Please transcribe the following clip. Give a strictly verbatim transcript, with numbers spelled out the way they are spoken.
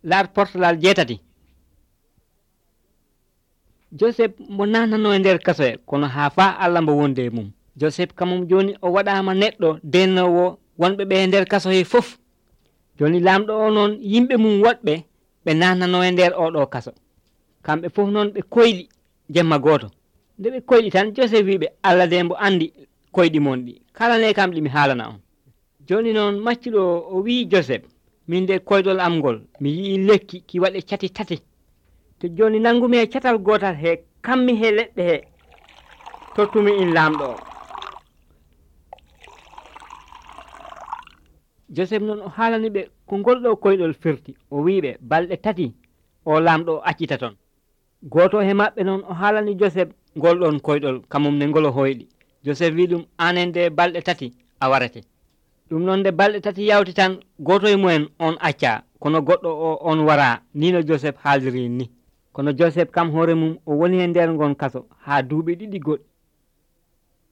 laat portalal jeetati Joseph mo nanano e nder kaso e kono ha fa Allah mbo wonde mum Joseph kamum joni o waɗama neɗɗo dennowo wonɓe ɓe e nder kaso he fof joni lamɗo o noon yimɓe mum woɗɓe ɓe nanano e nder oɗo kaso kamɓe fof noon ɓe koyɗi jemma goto nde ɓe koyɗi tan Joseph wiɓe Allah de mbo andi koyɗi mon ɗi kala ne kam ɗi mi haalana on joni noon maccuɗo o wi Joseph min de koyɗol am ngol mi yii lekki ki waɗe cati tati to joni nangumi e catal gotal he kammi he leɗɗe he tottumi in lamɗo o Joseph noon o haalani ɓe ko ngolɗo koyɗol firti o wiɓe balɗe tati o lamɗo o accita toon goto he maɓɓe noon o haalani Joseph ngolɗon koyɗol kamum ne ngolo hoyɗi Joseph wi ɗum anen de balɗe tati a warete ɗum noon de balɗe tati yawti tan goto e mumen on acca kono goɗɗo o on wara ni no Joseph haaldiri ni kono Joseph kam hoore mum o woni e nder ngon kaso ha duuɓi ɗiɗi goɗɗi